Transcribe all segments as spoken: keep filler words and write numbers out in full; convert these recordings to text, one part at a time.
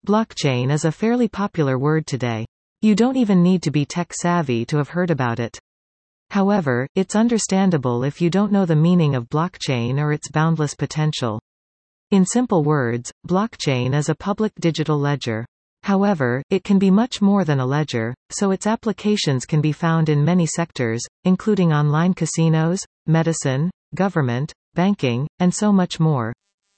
Blockchain is a fairly popular word today. You don't even need to be tech-savvy to have heard about it. However, it's understandable if you don't know the meaning of blockchain or its boundless potential. In simple words, blockchain is a public digital ledger. However, it can be much more than a ledger, so its applications can be found in many sectors, including online casinos, medicine, government, banking, and so much more.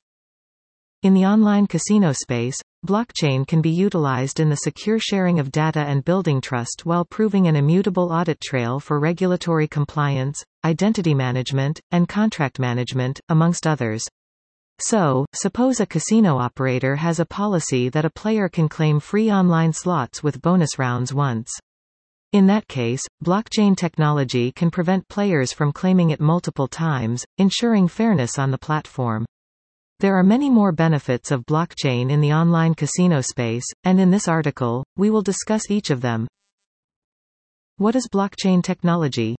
In the online casino space, blockchain can be utilized in the secure sharing of data and building trust while proving an immutable audit trail for regulatory compliance, identity management, and contract management, amongst others. So, suppose a casino operator has a policy that a player can claim free online slots with bonus rounds once. In that case, blockchain technology can prevent players from claiming it multiple times, ensuring fairness on the platform. There are many more benefits of blockchain in the online casino space, and in this article, we will discuss each of them. What is blockchain technology?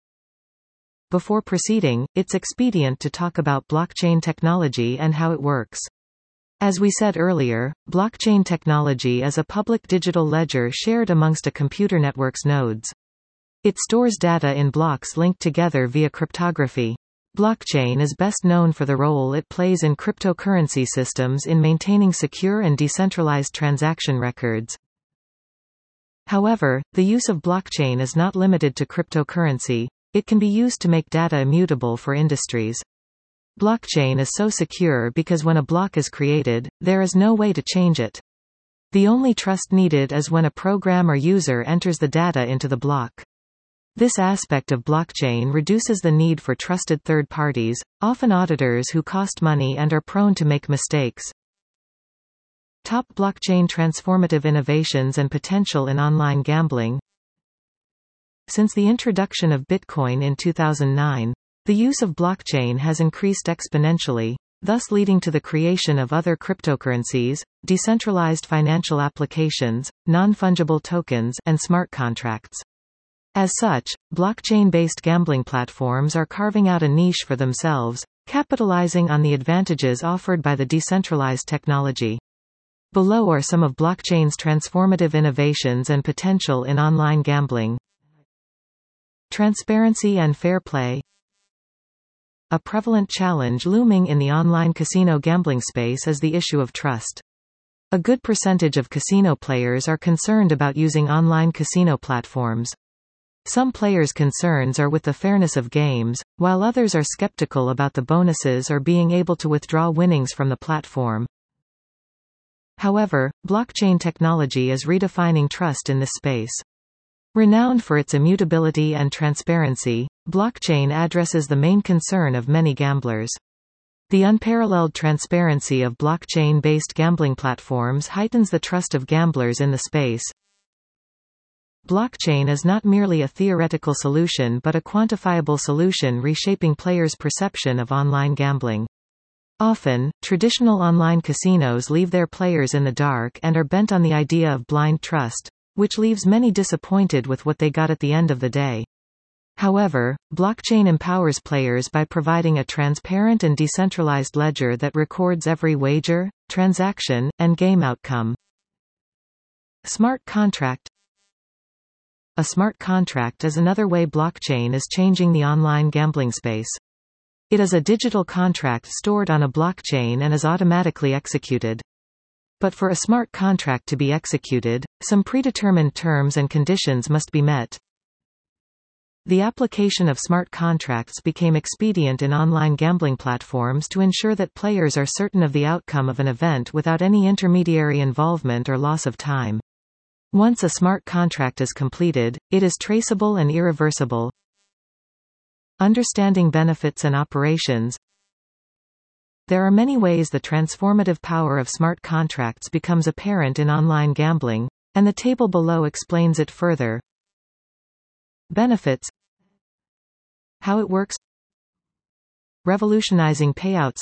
Before proceeding, it's expedient to talk about blockchain technology and how it works. As we said earlier, blockchain technology is a public digital ledger shared amongst a computer network's nodes. It stores data in blocks linked together via cryptography. Blockchain is best known for the role it plays in cryptocurrency systems in maintaining secure and decentralized transaction records. However, the use of blockchain is not limited to cryptocurrency. It can be used to make data immutable for industries. Blockchain is so secure because when a block is created, there is no way to change it. The only trust needed is when a program or user enters the data into the block. This aspect of blockchain reduces the need for trusted third parties, often auditors who cost money and are prone to make mistakes. Top blockchain transformative innovations and potential in online gambling. Since the introduction of Bitcoin in two thousand nine, the use of blockchain has increased exponentially, thus leading to the creation of other cryptocurrencies, decentralized financial applications, non-fungible tokens, and smart contracts. As such, blockchain-based gambling platforms are carving out a niche for themselves, capitalizing on the advantages offered by the decentralized technology. Below are some of blockchain's transformative innovations and potential in online gambling. Transparency and fair play. A prevalent challenge looming in the online casino gambling space is the issue of trust. A good percentage of casino players are concerned about using online casino platforms. Some players' concerns are with the fairness of games, while others are skeptical about the bonuses or being able to withdraw winnings from the platform. However, blockchain technology is redefining trust in this space. Renowned for its immutability and transparency, blockchain addresses the main concern of many gamblers. The unparalleled transparency of blockchain-based gambling platforms heightens the trust of gamblers in the space. Blockchain is not merely a theoretical solution but a quantifiable solution reshaping players' perception of online gambling. Often, traditional online casinos leave their players in the dark and are bent on the idea of blind trust, which leaves many disappointed with what they got at the end of the day. However, blockchain empowers players by providing a transparent and decentralized ledger that records every wager, transaction, and game outcome. Smart contract. A smart contract is another way blockchain is changing the online gambling space. It is a digital contract stored on a blockchain and is automatically executed. But for a smart contract to be executed, some predetermined terms and conditions must be met. The application of smart contracts became expedient in online gambling platforms to ensure that players are certain of the outcome of an event without any intermediary involvement or loss of time. Once a smart contract is completed, it is traceable and irreversible. Understanding benefits and operations. There are many ways the transformative power of smart contracts becomes apparent in online gambling, and the table below explains it further. Benefits. How it works. Revolutionizing payouts.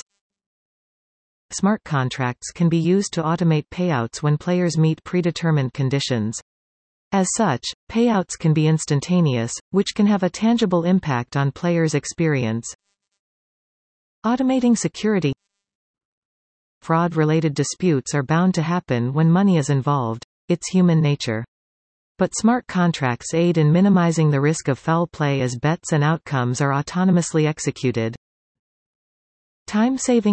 Smart contracts can be used to automate payouts when players meet predetermined conditions. As such, payouts can be instantaneous, which can have a tangible impact on players' experience. Automating security. fraud-related disputes are bound to happen when money is involved. It's human nature. But smart contracts aid in minimizing the risk of foul play as bets and outcomes are autonomously executed. Time-saving.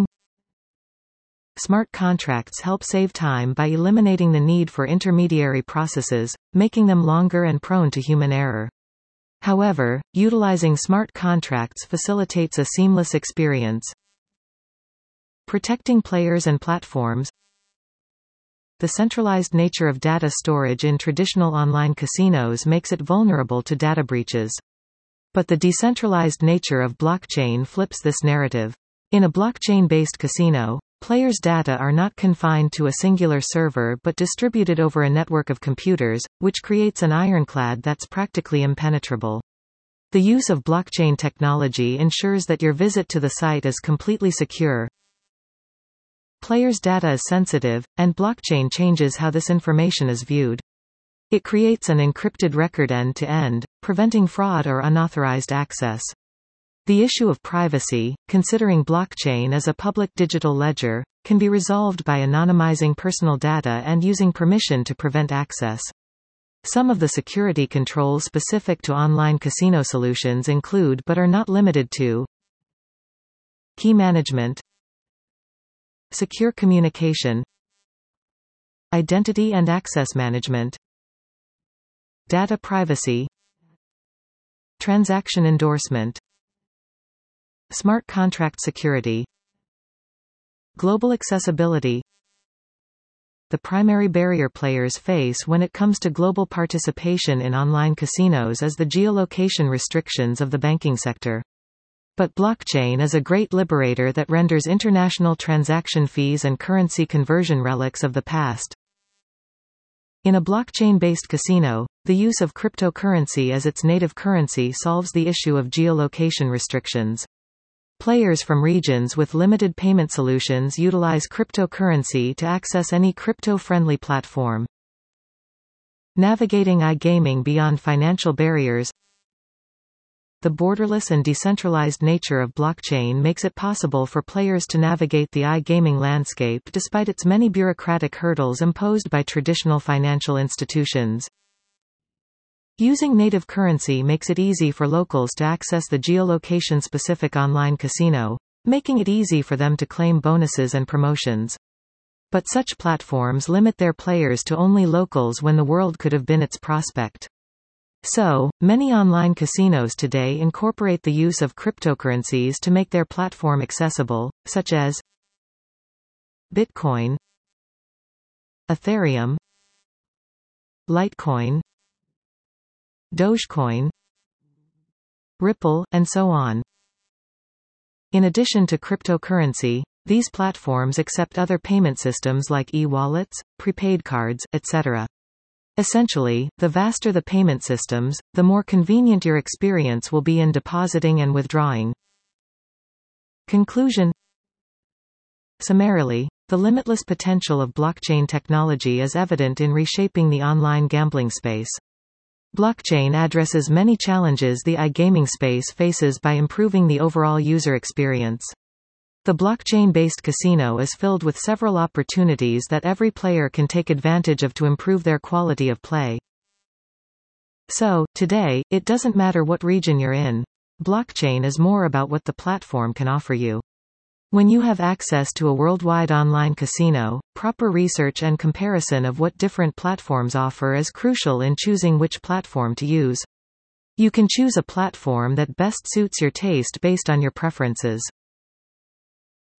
Smart contracts help save time by eliminating the need for intermediary processes, making them longer and prone to human error. However, utilizing smart contracts facilitates a seamless experience. Protecting players and platforms. The centralized nature of data storage in traditional online casinos makes it vulnerable to data breaches. But the decentralized nature of blockchain flips this narrative. In a blockchain-based casino, players' data are not confined to a singular server but distributed over a network of computers, which creates an ironclad that's practically impenetrable. The use of blockchain technology ensures that your visit to the site is completely secure. Players' data is sensitive, and blockchain changes how this information is viewed. It creates an encrypted record end-to-end, preventing fraud or unauthorized access. The issue of privacy, considering blockchain as a public digital ledger, can be resolved by anonymizing personal data and using permission to prevent access. Some of the security controls specific to online casino solutions include but are not limited to key management, secure communication, identity and access management, data privacy, transaction endorsement, smart contract security, global accessibility. The primary barrier players face when it comes to global participation in online casinos is the geolocation restrictions of the banking sector. But blockchain is a great liberator that renders international transaction fees and currency conversion relics of the past. In a blockchain-based casino, the use of cryptocurrency as its native currency solves the issue of geolocation restrictions. Players from regions with limited payment solutions utilize cryptocurrency to access any crypto-friendly platform. Navigating iGaming beyond financial barriers. The borderless and decentralized nature of blockchain makes it possible for players to navigate the iGaming landscape despite its many bureaucratic hurdles imposed by traditional financial institutions. Using native currency makes it easy for locals to access the geolocation-specific online casino, making it easy for them to claim bonuses and promotions. But such platforms limit their players to only locals when the world could have been its prospect. So, many online casinos today incorporate the use of cryptocurrencies to make their platform accessible, such as Bitcoin, Ethereum, Litecoin, Dogecoin, Ripple, and so on. In addition to cryptocurrency, these platforms accept other payment systems like e-wallets, prepaid cards, et cetera. Essentially, the vaster the payment systems, the more convenient your experience will be in depositing and withdrawing. Conclusion. Summarily, the limitless potential of blockchain technology is evident in reshaping the online gambling space. Blockchain addresses many challenges the iGaming space faces by improving the overall user experience. The blockchain-based casino is filled with several opportunities that every player can take advantage of to improve their quality of play. So, today, it doesn't matter what region you're in. Blockchain is more about what the platform can offer you. When you have access to a worldwide online casino, proper research and comparison of what different platforms offer is crucial in choosing which platform to use. You can choose a platform that best suits your taste based on your preferences.